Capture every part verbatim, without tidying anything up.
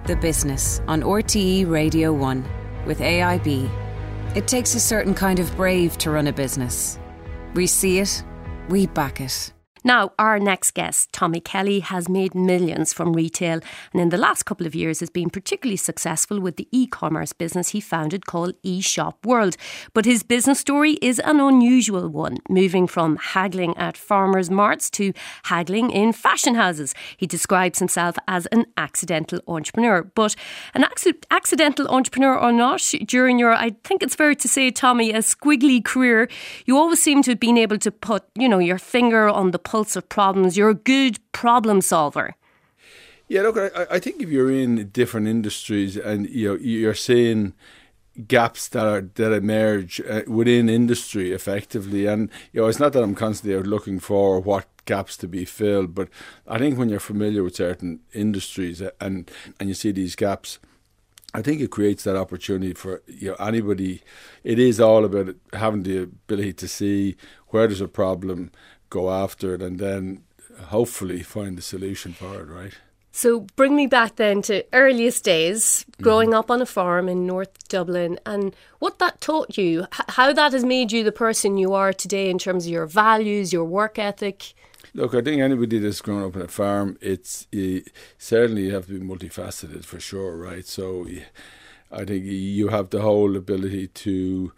The Business on R T E Radio one with A I B. It takes a certain kind of brave to run a business. We see it, we back it. Now, our next guest, Tommy Kelly, has made millions from retail and in the last couple of years has been particularly successful with the e-commerce business he founded called eShop World. But his business story is an unusual one, moving from haggling at farmers' marts to haggling in fashion houses. He describes himself as an accidental entrepreneur. But an acc- accidental entrepreneur or not, during your, I think it's fair to say, Tommy, a squiggly career, you always seem to have been able to put, you know, your finger on the pulse of problems. You're a good problem solver. Yeah, look, I, I think if you're in different industries and you know you're seeing gaps that are that emerge uh, within industry effectively, and you know it's not that I'm constantly out looking for what gaps to be filled, but I think when you're familiar with certain industries and and you see these gaps, I think it creates that opportunity for you know anybody. It is all about having the ability to see where there's a problem, go after it, and then hopefully find a solution for it, right? So bring me back then to earliest days, growing mm-hmm. up on a farm in North Dublin, and what that taught you, h- how that has made you the person you are today in terms of your values, your work ethic. Look, I think anybody that's grown up on a farm, it's uh, certainly you have to be multifaceted for sure, right? So I think you have the whole ability to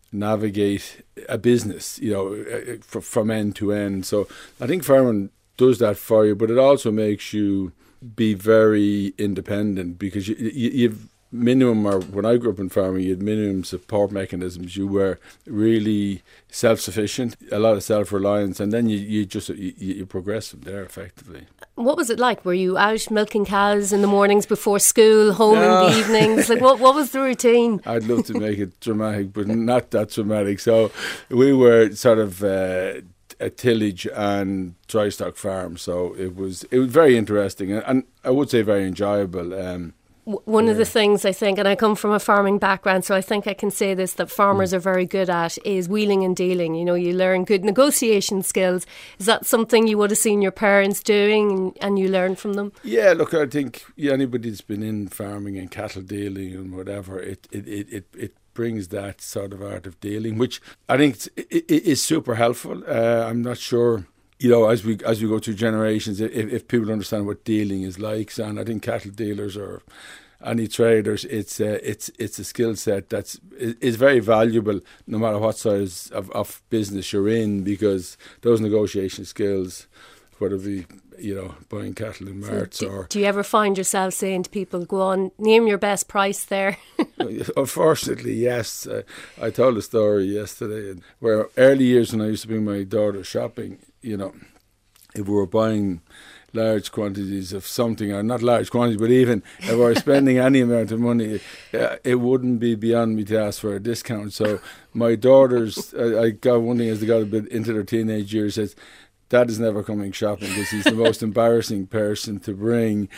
navigate a business, you know, from end to end. So I think farming does that for you, but it also makes you be very independent because you, you, you've minimum, or when I grew up in farming, you had minimum support mechanisms. You were really self-sufficient, a lot of self-reliance, and then you, you just you, you progress from there effectively. What was it like? Were you out milking cows in the mornings before school, home no. in the evenings? Like what, what was the routine? I'd love to make it dramatic, but not that dramatic. So we were sort of uh, a tillage and dry stock farm. So it was it was very interesting, and, and I would say very enjoyable. Um, One yeah. of the things I think, and I come from a farming background, so I think I can say this, that farmers mm. are very good at is wheeling and dealing. You know, you learn good negotiation skills. Is that something you would have seen your parents doing and, and you learn from them? Yeah, look, I think yeah, anybody that's been in farming and cattle dealing and whatever, it it, it, it, it brings that sort of art of dealing, which I think it's, it, it is super helpful. Uh, I'm not sure... You know, as we as we go through generations, if, if people understand what dealing is like, and I think cattle dealers or any traders, it's a, it's it's a skill set that's is very valuable no matter what size of, of business you're in, because those negotiation skills, whether it be, you know, buying cattle in marts so do, or... Do you ever find yourself saying to people, go on, name your best price there? Unfortunately, yes. Uh, I told a story yesterday where early years when I used to bring my daughter shopping, you know, if we were buying large quantities of something, or not large quantities, but even if we were spending any amount of money, uh, it wouldn't be beyond me to ask for a discount. So my daughters, I, I got one thing as they got a bit into their teenage years, says, Dad is never coming shopping because he's the most embarrassing person to bring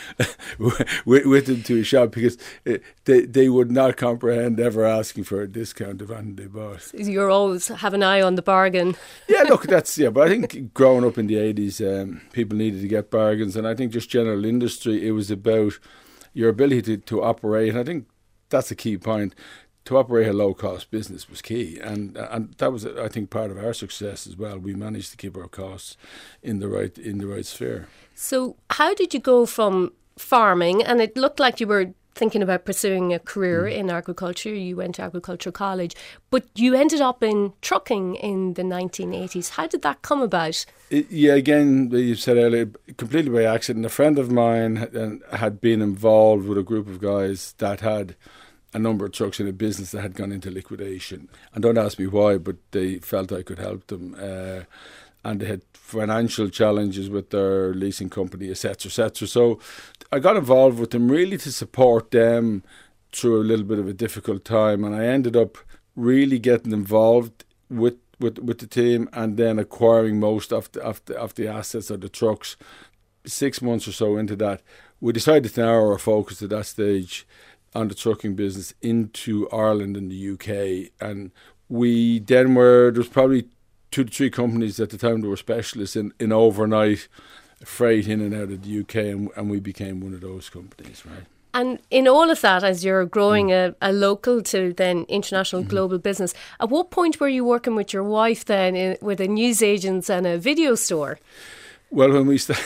with, with him to a shop, because it, they they would not comprehend ever asking for a discount of anything they bought. You're always have an eye on the bargain. Yeah, look, that's, yeah, but I think growing up in the eighties, um, people needed to get bargains, and I think just general industry, it was about your ability to, to operate, and I think that's a key point. To operate a low-cost business was key, and and that was, I think, part of our success as well. We managed to keep our costs in the right in the right sphere. So, how did you go from farming, and it looked like you were thinking about pursuing a career mm. in agriculture? You went to agricultural college, but you ended up in trucking in the nineteen eighties. How did that come about? It, yeah, again, you said earlier, completely by accident. A friend of mine had, had been involved with a group of guys that had a number of trucks in a business that had gone into liquidation. And don't ask me why, but they felt I could help them. Uh, and they had financial challenges with their leasing company, et cetera, et cetera. So I got involved with them really to support them through a little bit of a difficult time. And I ended up really getting involved with, with, with the team and then acquiring most of the, of, the, of the assets of the trucks. Six months or so into that, we decided to narrow our focus at that stage on the trucking business into Ireland and the U K. And we then were, there was probably two to three companies at the time that were specialists in, in overnight freight in and out of the U K, and, and we became one of those companies, right? And in all of that, as you're growing mm. a, a local to then international mm-hmm. global business, at what point were you working with your wife then in, with a newsagents and a video store? Well, when we st-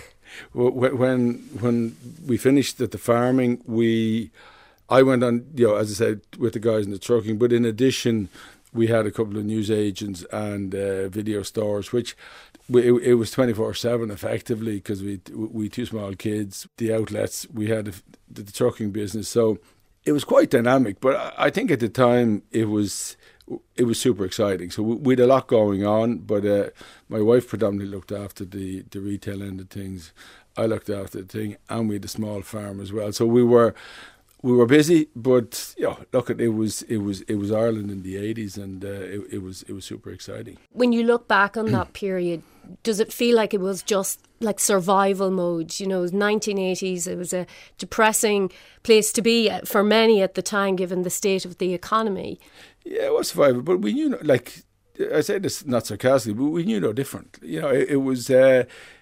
when when we finished at the farming, we I went on, you know, as I said, with the guys in the trucking. But in addition, we had a couple of newsagents and uh, video stores, which we, it, it was twenty-four seven effectively, because we we two small kids, the outlets, we had the, the trucking business, so it was quite dynamic. But I think at the time it was it was super exciting. So we had a lot going on, but uh, my wife predominantly looked after the, the retail end of things. I looked after the thing, and we had a small farm as well. So we were we were busy, but you know, look, it was it was it was Ireland in the eighties, and uh, it, it was it was super exciting. When you look back on that period, does it feel like it was just like survival mode? You know, it was nineteen eighties. It was a depressing place to be for many at the time, given the state of the economy. Yeah, it was survival, but we knew, like I say this not sarcastically, but we knew no different. You know, it, it was uh,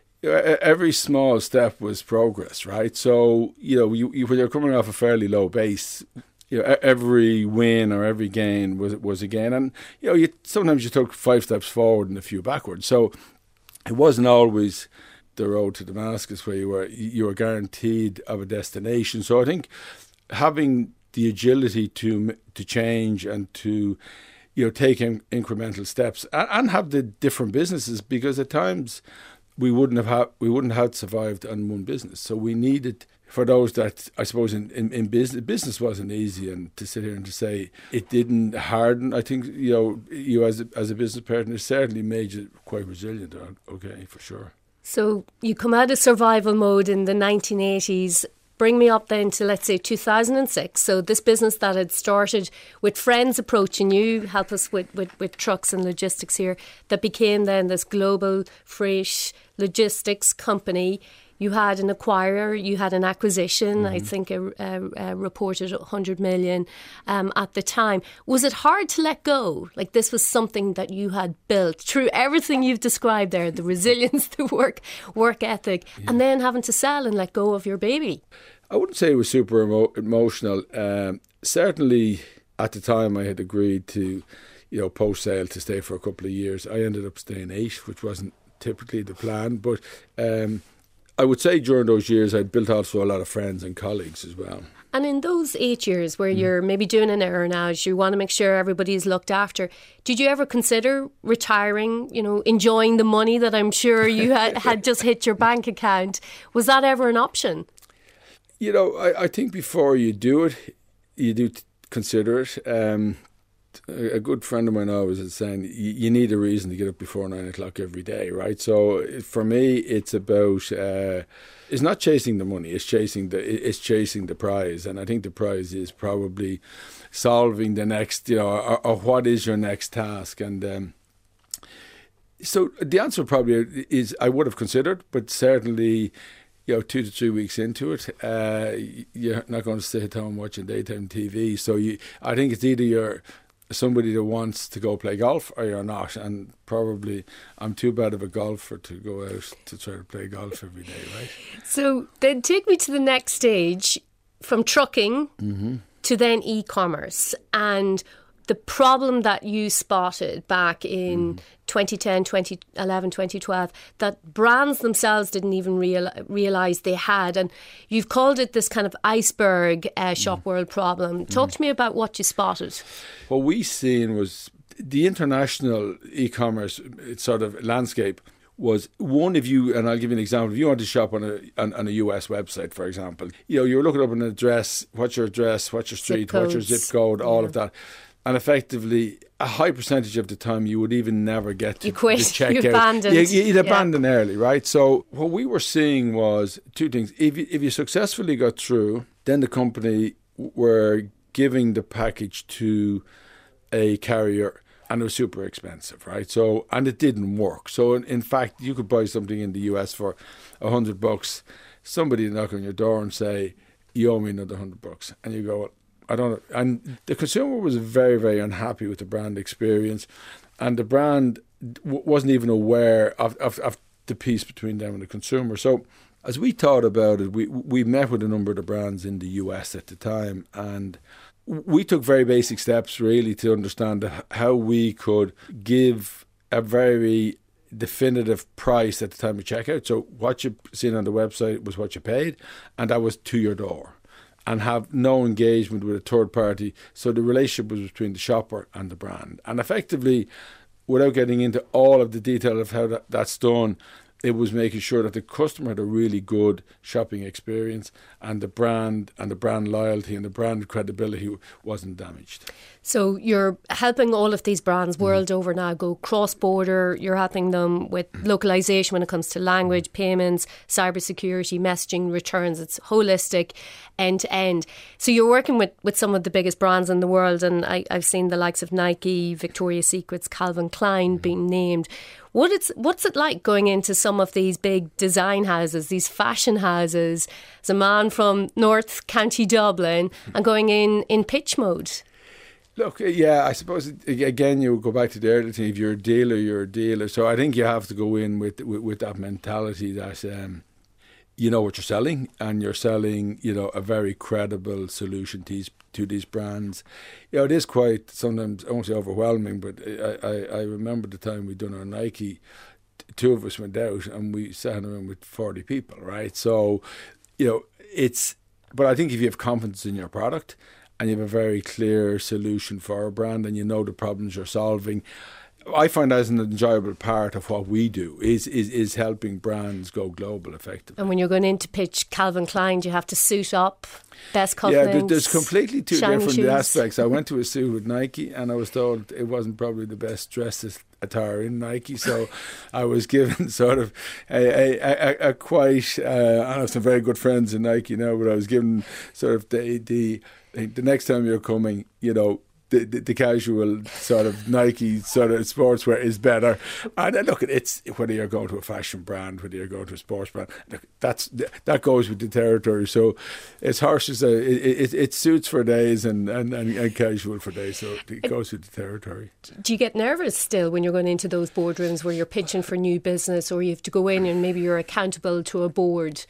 every small step was progress, right? So you know, you, you, when you're coming off a fairly low base, you know, every win or every gain was was a gain, and you know, you sometimes you took five steps forward and a few backwards. So it wasn't always the road to Damascus where you were you were guaranteed of a destination. So I think having the agility to to change and to, you know, take in, incremental steps and, and have the different businesses, because at times we wouldn't have ha- we wouldn't have survived on one business. So we needed, for those that I suppose in, in, in business business wasn't easy, and to sit here and to say it didn't harden, I think, you know, you as a, as a business partner certainly made you quite resilient. Okay, for sure. So you come out of survival mode in the nineteen eighties. Bring me up then to, let's say, two thousand six. So this business that had started with friends approaching you, help us with, with, with trucks and logistics here, that became then this global freight logistics company. You had an acquirer, you had an acquisition, mm-hmm. I think a, a, a reported one hundred million um, at the time. Was it hard to let go? Like, this was something that you had built through everything you've described there, the resilience, the work work ethic, yeah. and then having to sell and let go of your baby. I wouldn't say it was super emo- emotional. Um, certainly at the time I had agreed to, you know, post-sale to stay for a couple of years. I ended up staying eight, which wasn't typically the plan, but um, I would say during those years I'd built also a lot of friends and colleagues as well. And in those eight years where mm. you're maybe doing an aeronage, you want to make sure everybody's looked after, did you ever consider retiring, you know, enjoying the money that I'm sure you had, had just hit your bank account? Was that ever an option? You know, I, I think before you do it, you do t- consider it. Um, a good friend of mine always is saying you, you need a reason to get up before nine o'clock every day, right? So for me, it's about uh, it's not chasing the money; it's chasing the it's chasing the prize, and I think the prize is probably solving the next, you know, or, or what is your next task, and. Um, so the answer probably is I would have considered, but certainly. You know, two to three weeks into it, uh, you're not going to stay at home watching daytime T V. So you, I think it's either you're somebody that wants to go play golf or you're not. And probably I'm too bad of a golfer to go out to try to play golf every day, right? So then take me to the next stage, from trucking mm-hmm. to then e-commerce, and the problem that you spotted back in mm. twenty ten, twenty eleven, twenty twelve, that brands themselves didn't even real, realise they had. And you've called it this kind of iceberg uh, shop mm. world problem. Talk mm. to me about what you spotted. What we seen was the international e-commerce sort of landscape was one. If you, and I'll give you an example, if you want to shop on a on, on a U S website, for example, you know, you're looking up an address, what's your address, what's your street, what's your zip code, all yeah. of that. And effectively, a high percentage of the time, you would even never get to, you quit, to check you out. Abandoned. You, you'd abandon yeah. early, right? So what we were seeing was two things. If you, if you successfully got through, then the company were giving the package to a carrier, and it was super expensive, right? So, and it didn't work. So in, in fact, you could buy something in the U S for a hundred bucks. Somebody knock on your door and say, "You owe me another hundred bucks," and you go, well, I don't know. And the consumer was very, very unhappy with the brand experience, and the brand w- wasn't even aware of, of, of the piece between them and the consumer. So as we thought about it, we we met with a number of the brands in the U S at the time, and we took very basic steps really to understand how we could give a very definitive price at the time of checkout. So what you seen on the website was what you paid, and that was to your door, and have no engagement with a third party. So the relationship was between the shopper and the brand. And effectively, without getting into all of the detail of how that, that's done, it was making sure that the customer had a really good shopping experience, and the brand and the brand loyalty and the brand credibility wasn't damaged. So you're helping all of these brands world mm. over now go cross-border. You're helping them with localization when it comes to language, payments, cybersecurity, messaging, returns. It's holistic, end to end. So you're working with, with some of the biggest brands in the world, and I, I've seen the likes of Nike, Victoria's Secrets, Calvin Klein being named. What it's what's it like going into some of these big design houses, these fashion houses, as a man from North County Dublin, and going in in pitch mode? Look, yeah, I suppose, again, you go back to the earlier thing. If you're a dealer, you're a dealer. So I think you have to go in with with, with that mentality that um, you know what you're selling, and you're selling, you know, a very credible solution to these, to these brands. You know, it is quite sometimes, I won't say overwhelming, but I, I, I remember the time we'd done our Nike, two of us went out and we sat in a room with forty people, right? So, you know, it's, but I think if you have confidence in your product, and you have a very clear solution for a brand, and you know the problems you're solving, I find that as an enjoyable part of what we do is, is is helping brands go global effectively. And when you're going in to pitch Calvin Klein, do you have to suit up, best cufflinks? Yeah, there's completely two different shoes. aspects. I went to a suit with Nike, and I was told it wasn't probably the best dressed attire in Nike, so I was given sort of a, a, a, a quite, uh, I have some very good friends in Nike now, but I was given sort of the the the next time you're coming, you know, The, the, the casual sort of Nike sort of sportswear is better. And look, it's whether you're going to a fashion brand, whether you're going to a sports brand, look, that's that goes with the territory. So it's harsh to say it, it, it suits for days and, and, and, and casual for days. So it goes with the territory. Do you get nervous still when you're going into those boardrooms where you're pitching for new business, or you have to go in and maybe you're accountable to a board?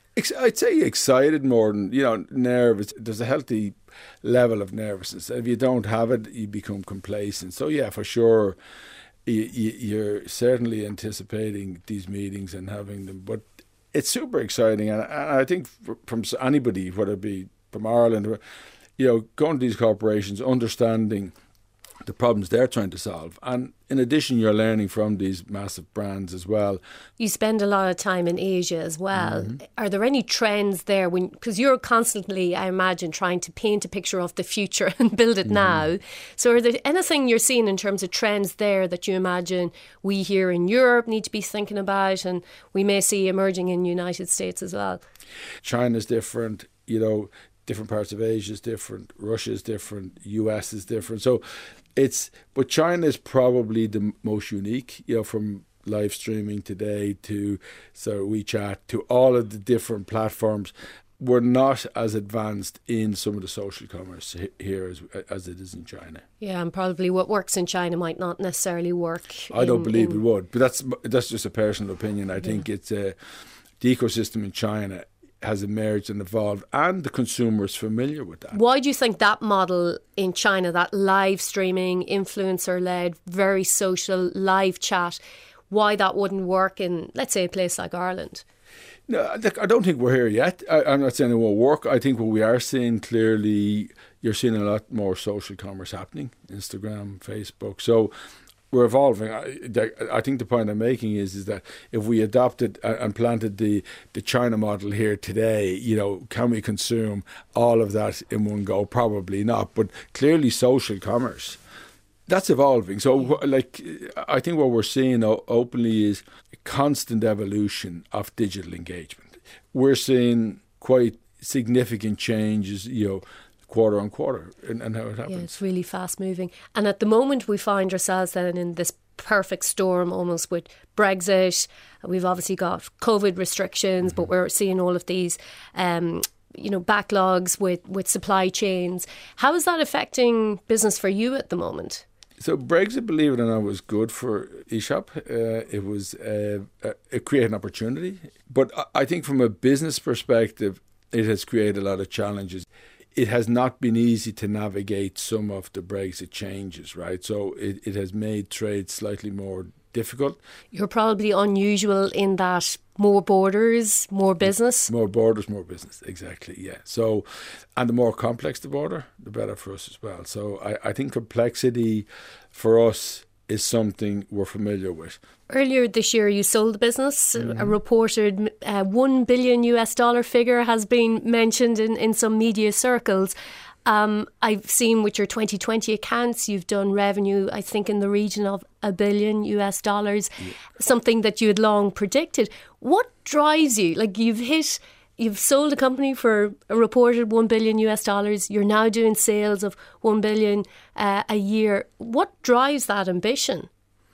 I'd say excited more than, you know, nervous. There's a healthy level of nervousness. If you don't have it, you become complacent. So yeah, for sure, you, you, you're certainly anticipating these meetings and having them. But it's super exciting, and, and I think from anybody, whether it be from Ireland, you know, going to these corporations, understanding the problems they're trying to solve. And in addition, you're learning from these massive brands as well. You spend a lot of time in Asia as well. Mm-hmm. Are there any trends there? When because you're constantly, I imagine, trying to paint a picture of the future and build it mm-hmm. now. So are there anything you're seeing in terms of trends there that you imagine we here in Europe need to be thinking about, and we may see emerging in the United States as well? China's different, you know, different parts of Asia is different, Russia is different, U S is different. So it's, but China is probably the most unique, you know, from live streaming today to so WeChat to all of the different platforms. We're not as advanced in some of the social commerce here as as it is in China. Yeah, and probably what works in China might not necessarily work. I in, don't believe in... it would, but that's that's just a personal opinion. I yeah. think it's uh, the ecosystem in China has emerged and evolved, and the consumer is familiar with that. Why do you think that model in China, that live streaming, influencer-led, very social, live chat, why that wouldn't work in, let's say, a place like Ireland? No, I don't think we're here yet. I, I'm not saying it won't work. I think what we are seeing clearly, you're seeing a lot more social commerce happening, Instagram, Facebook. So we're evolving. I, I think the point I'm making is is that if we adopted and planted the, the China model here today, you know, can we consume all of that in one go? Probably not. But clearly social commerce, that's evolving. So, like, I think what we're seeing openly is a constant evolution of digital engagement. We're seeing quite significant changes, you know, quarter on quarter, and, and how it happens. Yeah, it's really fast moving. And at the moment we find ourselves then in this perfect storm almost with Brexit. We've obviously got COVID restrictions, mm-hmm. but we're seeing all of these um, you know, backlogs with, with supply chains. How is that affecting business for you at the moment? So Brexit, believe it or not, was good for eShop. Uh, it was uh, uh, it created an opportunity. But I think from a business perspective, it has created a lot of challenges. It has not been easy to navigate some of the Brexit changes, right? So it, it has made trade slightly more difficult. You're probably unusual in that more borders, more business. More borders, more business, exactly, yeah. So, and the more complex the border, the better for us as well. So I, I think complexity for us is something we're familiar with. Earlier this year, you sold the business. Mm-hmm. A reported uh, one billion U S dollar figure has been mentioned in, in some media circles. Um, I've seen with your twenty twenty accounts, you've done revenue, I think, in the region of a billion U S dollars, yeah. Something that you had long predicted. What drives you? Like you've hit, you've sold a company for a reported one billion U S dollars. You're now doing sales of one billion uh, a year. What drives that ambition?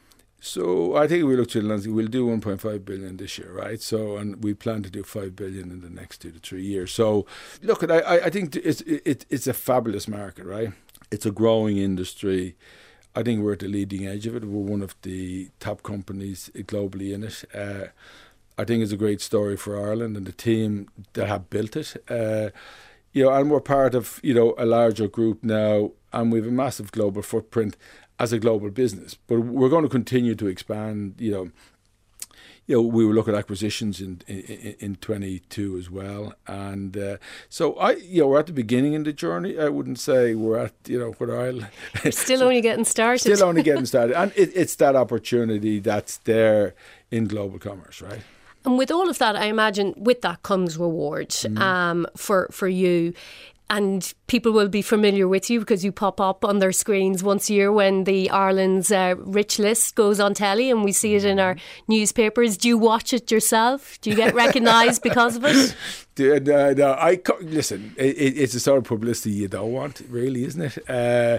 So I think we look to the landscape. We'll do one point five billion this year, right? So, and we plan to do five billion in the next two to three years. So, look, I I think it's it, it's a fabulous market, right? It's a growing industry. I think we're at the leading edge of it. We're one of the top companies globally in it. Uh, I think it's a great story for Ireland and the team that have built it. Uh, you know, and we're part of you know a larger group now, and we have a massive global footprint as a global business, but we're going to continue to expand. You know, you know, we will look at acquisitions in in, in twenty-two as well, and uh, so I, you know, we're at the beginning in the journey. I wouldn't say we're at, you know, what I'll still only getting started. Still only getting started, and it, it's that opportunity that's there in global commerce, right? And with all of that, I imagine with that comes reward mm. um, for for you. And people will be familiar with you because you pop up on their screens once a year when the Ireland's uh, rich list goes on telly, and we see it in our newspapers. Do you watch it yourself? Do you get recognised because of it? No, no, I listen. It, it's a sort of publicity you don't want, really, isn't it? Uh,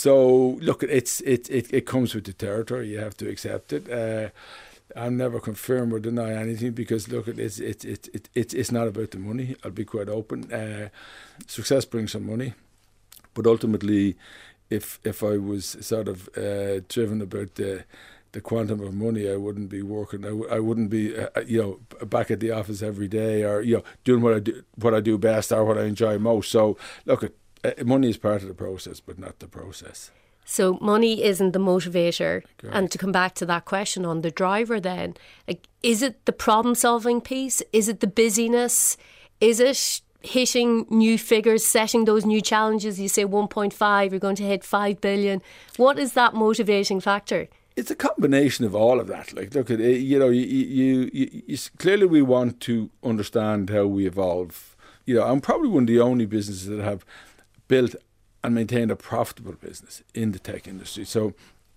so look, it's it, it it comes with the territory. You have to accept it. Uh, I'll never confirm or deny anything because look, it's it's it's it's it's not about the money. I'll be quite open. Uh, success brings some money, but ultimately, if if I was sort of uh, driven about the the quantum of money, I wouldn't be working. I, w- I wouldn't be uh, you know back at the office every day, or you know doing what I do what I do best or what I enjoy most. So look, uh, money is part of the process, but not the process. So money isn't the motivator. Correct. And to come back to that question on the driver then, like, is it the problem-solving piece? Is it the busyness? Is it hitting new figures, setting those new challenges? You say one point five, you're going to hit five billion. What is that motivating factor? It's a combination of all of that. Like, look at it, you know, you, you, you, you clearly we want to understand how we evolve. You know, I'm probably one of the only businesses that have built and maintain a profitable business in the tech industry. So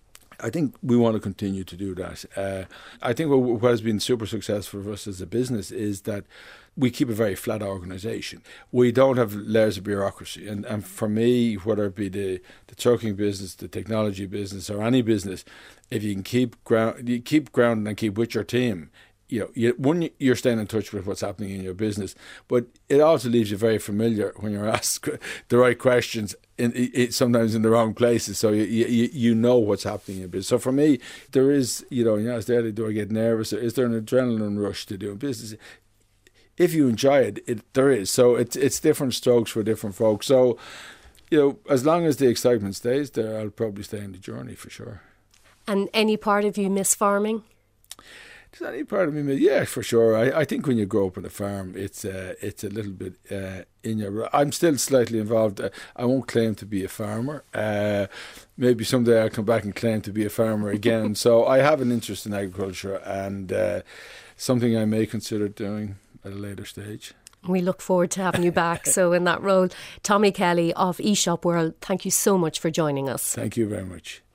I think we want to continue to do that. Uh, I think what, what has been super successful for us as a business is that we keep a very flat organisation. We don't have layers of bureaucracy. And, and for me, whether it be the, the trucking business, the technology business, or any business, if you can keep ground, you keep grounded and keep with your team, you know, you, one, you're staying in touch with what's happening in your business, but it also leaves you very familiar when you're asked the right questions, in, it, sometimes in the wrong places, so you, you you know what's happening in your business. So for me, there is, you know, you know, do I get nervous, or is there an adrenaline rush to doing business? If you enjoy it, it there is. So it's it's different strokes for different folks. So, you know, as long as the excitement stays there, I'll probably stay in the journey for sure. And any part of you miss farming? Does any part of me? Yeah, for sure. I, I think when you grow up on a farm, it's uh, it's a little bit uh, in your. I'm still slightly involved. Uh, I won't claim to be a farmer. Uh, maybe someday I'll come back and claim to be a farmer again. So I have an interest in agriculture and uh, something I may consider doing at a later stage. We look forward to having you back. So in that role, Tommy Kelly of eShop World, thank you so much for joining us. Thank you very much.